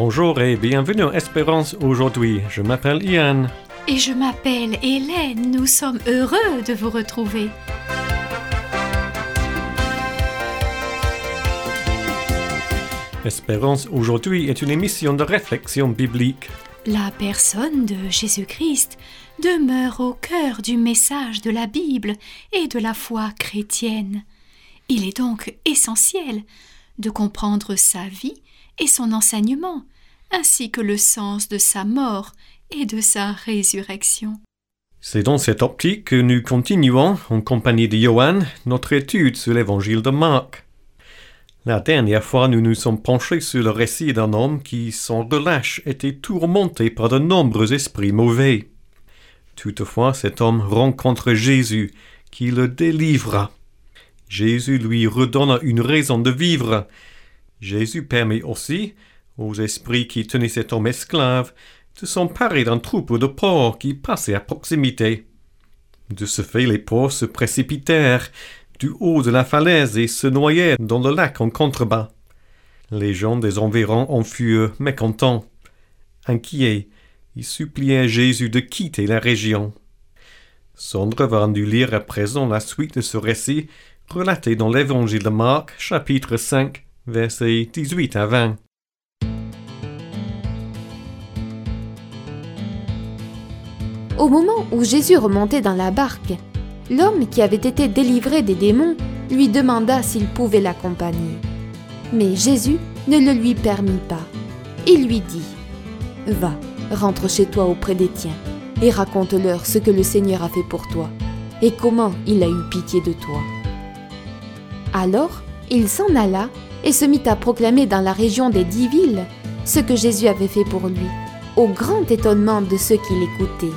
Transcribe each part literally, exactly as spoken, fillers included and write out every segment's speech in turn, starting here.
Bonjour et bienvenue à Espérance aujourd'hui. Je m'appelle Ian. Et je m'appelle Hélène. Nous sommes heureux de vous retrouver. Espérance aujourd'hui est une émission de réflexion biblique. La personne de Jésus-Christ demeure au cœur du message de la Bible et de la foi chrétienne. Il est donc essentiel de comprendre sa vie et son enseignement, ainsi que le sens de sa mort et de sa résurrection. C'est dans cette optique que nous continuons, en compagnie de Johan, notre étude sur l'évangile de Marc. La dernière fois, nous nous sommes penchés sur le récit d'un homme qui, sans relâche, était tourmenté par de nombreux esprits mauvais. Toutefois, cet homme rencontre Jésus, qui le délivra. Jésus lui redonne une raison de vivre. Jésus permet aussi aux esprits qui tenaient cet homme esclave de s'emparer d'un troupeau de porcs qui passait à proximité. De ce fait, les porcs se précipitèrent du haut de la falaise et se noyèrent dans le lac en contrebas. Les gens des environs en furent mécontents. Inquiets, ils suppliaient Jésus de quitter la région. Sandra va nous lire à présent la suite de ce récit relaté dans l'évangile de Marc, chapitre cinq, versets dix-huit à vingt. Au moment où Jésus remontait dans la barque, l'homme qui avait été délivré des démons lui demanda s'il pouvait l'accompagner. Mais Jésus ne le lui permit pas. Il lui dit « Va, rentre chez toi auprès des tiens et raconte-leur ce que le Seigneur a fait pour toi et comment il a eu pitié de toi. » Alors, il s'en alla et se mit à proclamer dans la région des dix villes ce que Jésus avait fait pour lui, au grand étonnement de ceux qui l'écoutaient.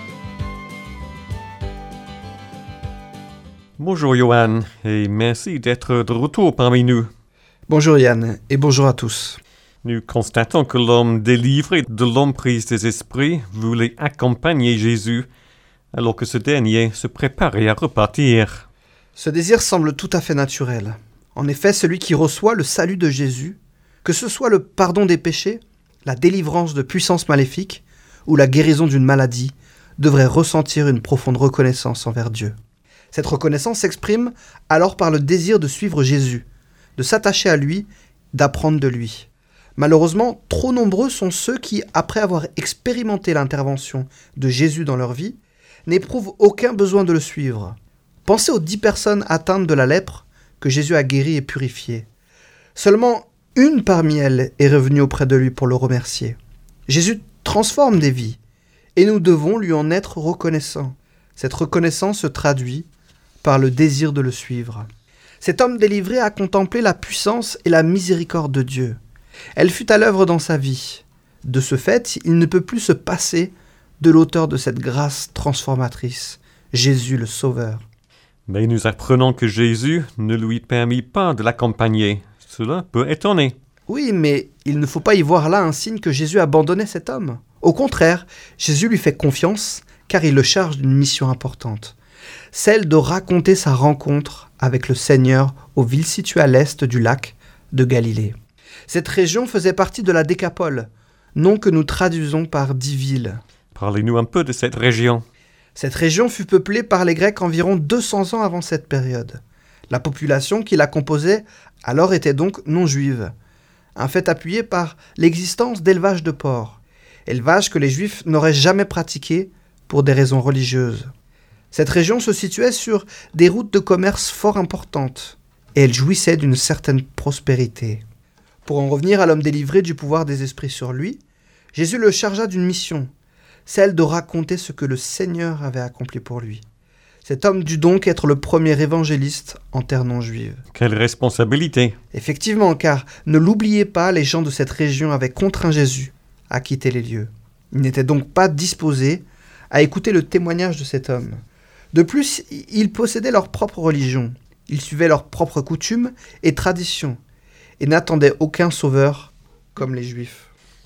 Bonjour Johan, et merci d'être de retour parmi nous. Bonjour Yann, et bonjour à tous. Nous constatons que l'homme délivré de l'emprise des esprits voulait accompagner Jésus, alors que ce dernier se préparait à repartir. Ce désir semble tout à fait naturel. En effet, celui qui reçoit le salut de Jésus, que ce soit le pardon des péchés, la délivrance de puissances maléfiques ou la guérison d'une maladie, devrait ressentir une profonde reconnaissance envers Dieu. Cette reconnaissance s'exprime alors par le désir de suivre Jésus, de s'attacher à lui, d'apprendre de lui. Malheureusement, trop nombreux sont ceux qui, après avoir expérimenté l'intervention de Jésus dans leur vie, n'éprouvent aucun besoin de le suivre. Pensez aux dix personnes atteintes de la lèpre que Jésus a guéries et purifiées. Seulement une parmi elles est revenue auprès de lui pour le remercier. Jésus transforme des vies, et nous devons lui en être reconnaissants. Cette reconnaissance se traduit par le désir de le suivre. Cet homme délivré a contemplé la puissance et la miséricorde de Dieu. Elle fut à l'œuvre dans sa vie. De ce fait, il ne peut plus se passer de l'auteur de cette grâce transformatrice, Jésus le Sauveur. Mais nous apprenons que Jésus ne lui permit pas de l'accompagner. Cela peut étonner. Oui, mais il ne faut pas y voir là un signe que Jésus abandonnait cet homme. Au contraire, Jésus lui fait confiance car il le charge d'une mission importante, celle de raconter sa rencontre avec le Seigneur aux villes situées à l'est du lac de Galilée. Cette région faisait partie de la Décapole, nom que nous traduisons par dix villes. Parlez-nous un peu de cette région. Cette région fut peuplée par les Grecs environ deux cents ans avant cette période. La population qui la composait alors était donc non juive, un fait appuyé par l'existence d'élevage de porcs, élevage que les Juifs n'auraient jamais pratiqué pour des raisons religieuses. Cette région se situait sur des routes de commerce fort importantes, et elle jouissait d'une certaine prospérité. Pour en revenir à l'homme délivré du pouvoir des esprits sur lui, Jésus le chargea d'une mission, celle de raconter ce que le Seigneur avait accompli pour lui. Cet homme dut donc être le premier évangéliste en terre non juive. Quelle responsabilité! Effectivement, car ne l'oubliez pas, les gens de cette région avaient contraint Jésus à quitter les lieux. Ils n'étaient donc pas disposés à écouter le témoignage de cet homme. De plus, ils possédaient leur propre religion. Ils suivaient leurs propres coutumes et traditions et n'attendaient aucun sauveur comme les Juifs.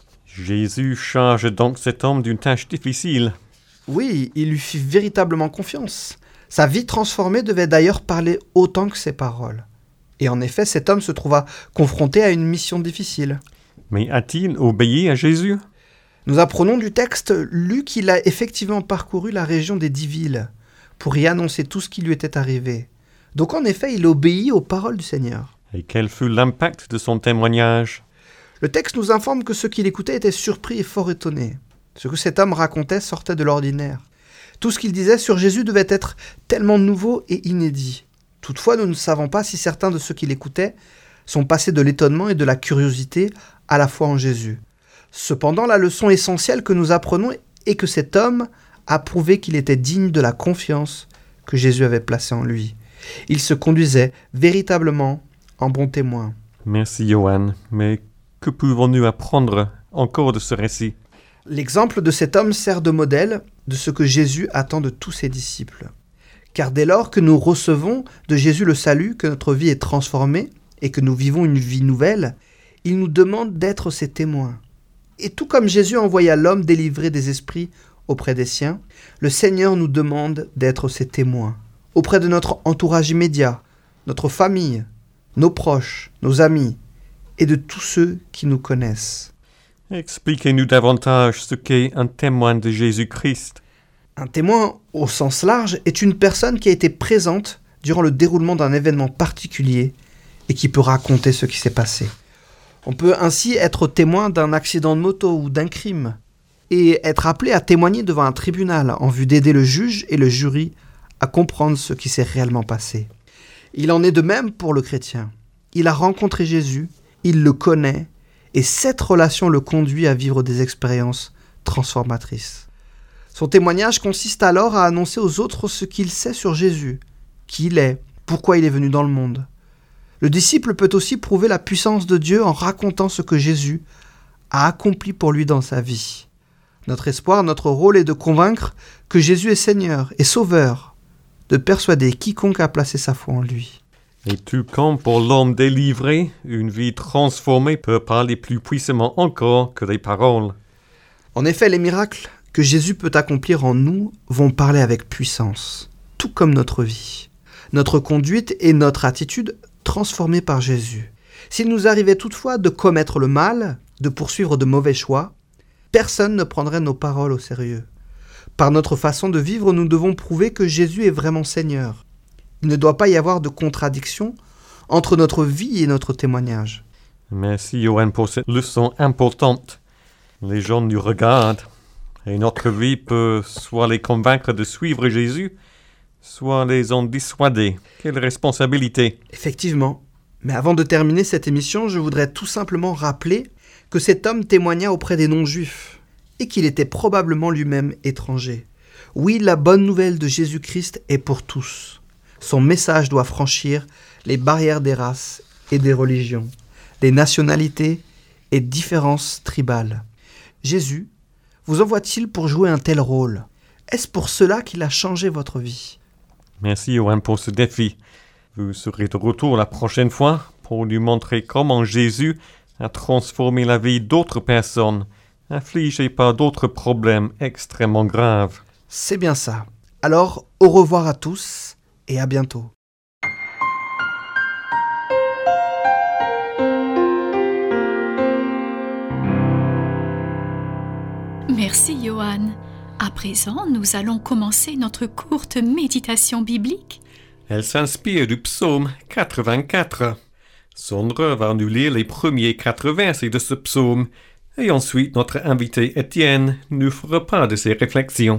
Jésus charge donc cet homme d'une tâche difficile. Oui, il lui fit véritablement confiance. Sa vie transformée devait d'ailleurs parler autant que ses paroles. Et en effet, cet homme se trouva confronté à une mission difficile. Mais a-t-il obéi à Jésus? Nous apprenons du texte lu qu'il a effectivement parcouru la région des dix villes pour y annoncer tout ce qui lui était arrivé. Donc en effet, il obéit aux paroles du Seigneur. Et quel fut l'impact de son témoignage? Le texte nous informe que ceux qui l'écoutaient étaient surpris et fort étonnés. Ce que cet homme racontait sortait de l'ordinaire. Tout ce qu'il disait sur Jésus devait être tellement nouveau et inédit. Toutefois, nous ne savons pas si certains de ceux qui l'écoutaient sont passés de l'étonnement et de la curiosité à la foi en Jésus. Cependant, la leçon essentielle que nous apprenons est que cet homme a prouvé qu'il était digne de la confiance que Jésus avait placée en lui. Il se conduisait véritablement en bon témoin. Merci Johan, mais que pouvons-nous apprendre encore de ce récit? L'exemple de cet homme sert de modèle de ce que Jésus attend de tous ses disciples. Car dès lors que nous recevons de Jésus le salut, que notre vie est transformée et que nous vivons une vie nouvelle, il nous demande d'être ses témoins. Et tout comme Jésus envoya l'homme délivrer des esprits auprès des siens, le Seigneur nous demande d'être ses témoins, auprès de notre entourage immédiat, notre famille, nos proches, nos amis, et de tous ceux qui nous connaissent. Expliquez-nous davantage ce qu'est un témoin de Jésus-Christ. Un témoin, au sens large, est une personne qui a été présente durant le déroulement d'un événement particulier et qui peut raconter ce qui s'est passé. On peut ainsi être témoin d'un accident de moto ou d'un crime et être appelé à témoigner devant un tribunal en vue d'aider le juge et le jury à comprendre ce qui s'est réellement passé. Il en est de même pour le chrétien. Il a rencontré Jésus, il le connaît et cette relation le conduit à vivre des expériences transformatrices. Son témoignage consiste alors à annoncer aux autres ce qu'il sait sur Jésus, qui il est, pourquoi il est venu dans le monde. Le disciple peut aussi prouver la puissance de Dieu en racontant ce que Jésus a accompli pour lui dans sa vie. Notre espoir, notre rôle est de convaincre que Jésus est Seigneur et Sauveur, de persuader quiconque a placé sa foi en lui. Et tout comme pour l'homme délivré, une vie transformée peut parler plus puissamment encore que les paroles. En effet, les miracles que Jésus peut accomplir en nous vont parler avec puissance, tout comme notre vie, notre conduite et notre attitude transformées par Jésus. S'il nous arrivait toutefois de commettre le mal, de poursuivre de mauvais choix, personne ne prendrait nos paroles au sérieux. Par notre façon de vivre, nous devons prouver que Jésus est vraiment Seigneur. Il ne doit pas y avoir de contradiction entre notre vie et notre témoignage. Merci Johan pour cette leçon importante. Les gens nous regardent et notre vie peut soit les convaincre de suivre Jésus, soit les en dissuader. Quelle responsabilité! Effectivement. Mais avant de terminer cette émission, je voudrais tout simplement rappeler que cet homme témoigna auprès des non-juifs et qu'il était probablement lui-même étranger. Oui, la bonne nouvelle de Jésus-Christ est pour tous. Son message doit franchir les barrières des races et des religions, des nationalités et différences tribales. Jésus vous envoie-t-il pour jouer un tel rôle? Est-ce pour cela qu'il a changé votre vie? Merci Johan pour ce défi. Vous serez de retour la prochaine fois pour lui montrer comment Jésus a transformé la vie d'autres personnes, affligées par d'autres problèmes extrêmement graves. C'est bien ça. Alors, au revoir à tous et à bientôt. Merci Johan. À présent, nous allons commencer notre courte méditation biblique. Elle s'inspire du psaume quatre-vingt-quatre. Sondre va nous lire les premiers quatre versets de ce psaume, et ensuite notre invité Étienne nous fera part de ses réflexions.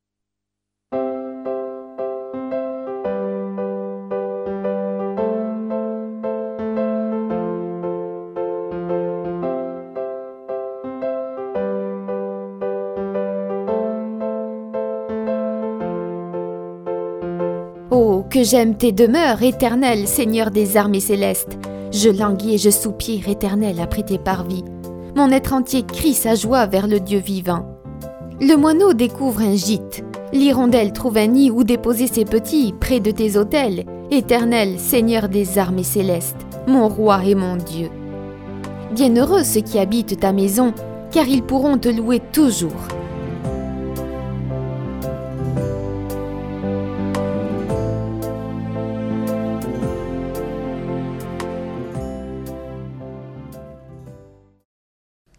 Oh, que j'aime tes demeures, éternel, Seigneur des armées célestes. Je languis et je soupire, éternel, après tes parvis. Mon être entier crie sa joie vers le Dieu vivant. Le moineau découvre un gîte. L'hirondelle trouve un nid où déposer ses petits près de tes autels. Éternel, Seigneur des armées célestes, mon roi et mon Dieu. Bienheureux ceux qui habitent ta maison, car ils pourront te louer toujours.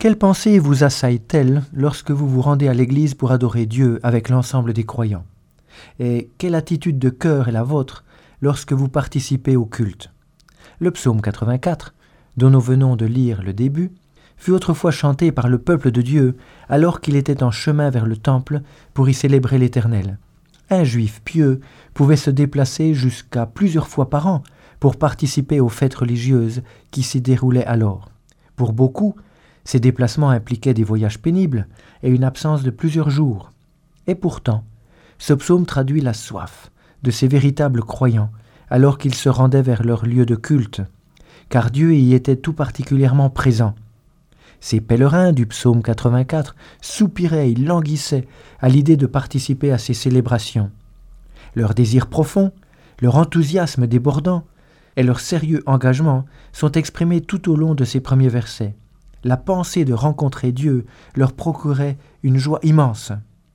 Quelles pensées vous assaillent-elles lorsque vous vous rendez à l'église pour adorer Dieu avec l'ensemble des croyants? Et quelle attitude de cœur est la vôtre lorsque vous participez au culte? Le psaume quatre-vingt-quatre, dont nous venons de lire le début, fut autrefois chanté par le peuple de Dieu alors qu'il était en chemin vers le temple pour y célébrer l'Éternel. Un juif pieux pouvait se déplacer jusqu'à plusieurs fois par an pour participer aux fêtes religieuses qui s'y déroulaient alors. Pour beaucoup, ces déplacements impliquaient des voyages pénibles et une absence de plusieurs jours. Et pourtant, ce psaume traduit la soif de ces véritables croyants alors qu'ils se rendaient vers leur lieu de culte, car Dieu y était tout particulièrement présent. Ces pèlerins du psaume quatre-vingt-quatre soupiraient et languissaient à l'idée de participer à ces célébrations. Leur désir profond, leur enthousiasme débordant et leur sérieux engagement sont exprimés tout au long de ces premiers versets. La pensée de rencontrer Dieu leur procurait une joie immense.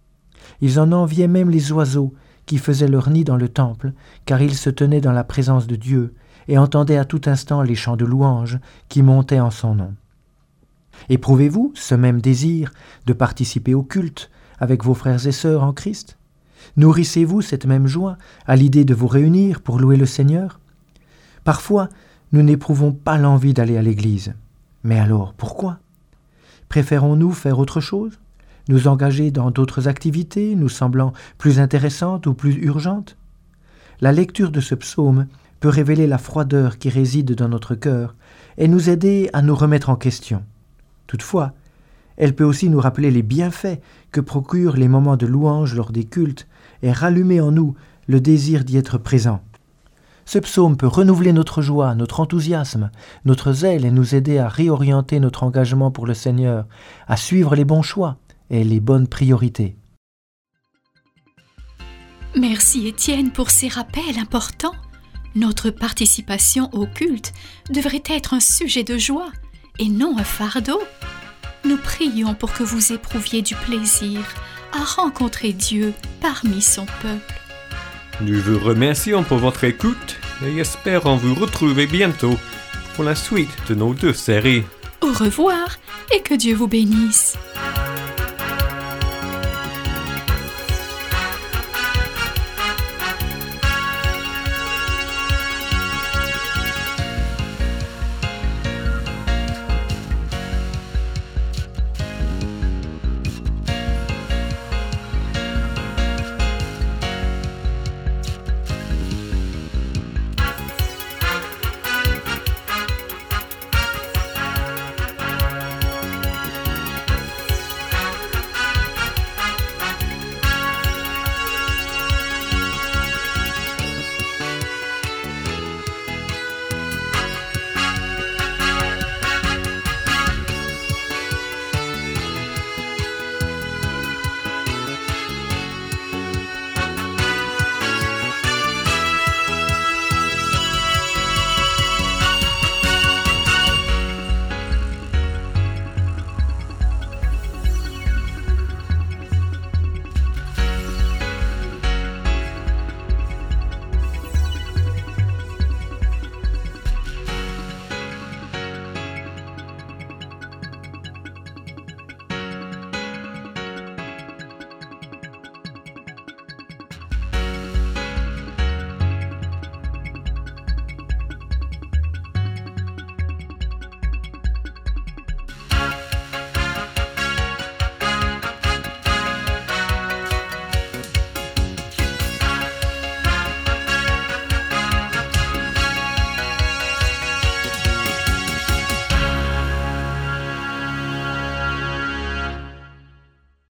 Ils en enviaient même les oiseaux qui faisaient leur nid dans le temple, car ils se tenaient dans la présence de Dieu et entendaient à tout instant les chants de louange qui montaient en son nom. Éprouvez-vous ce même désir de participer au culte avec vos frères et sœurs en Christ? Nourrissez-vous cette même joie à l'idée de vous réunir pour louer le Seigneur? Parfois, nous n'éprouvons pas l'envie d'aller à l'église. Mais alors, pourquoi? Préférons-nous faire autre chose? Nous engager dans d'autres activités nous semblant plus intéressantes ou plus urgentes? La lecture de ce psaume peut révéler la froideur qui réside dans notre cœur et nous aider à nous remettre en question. Toutefois, elle peut aussi nous rappeler les bienfaits que procurent les moments de louange lors des cultes et rallumer en nous le désir d'y être présent. Ce psaume peut renouveler notre joie, notre enthousiasme, notre zèle et nous aider à réorienter notre engagement pour le Seigneur, à suivre les bons choix et les bonnes priorités. Merci Étienne pour ces rappels importants. Notre participation au culte devrait être un sujet de joie et non un fardeau. Nous prions pour que vous éprouviez du plaisir à rencontrer Dieu parmi son peuple. Nous vous remercions pour votre écoute et espérons vous retrouver bientôt pour la suite de nos deux séries. Au revoir et que Dieu vous bénisse.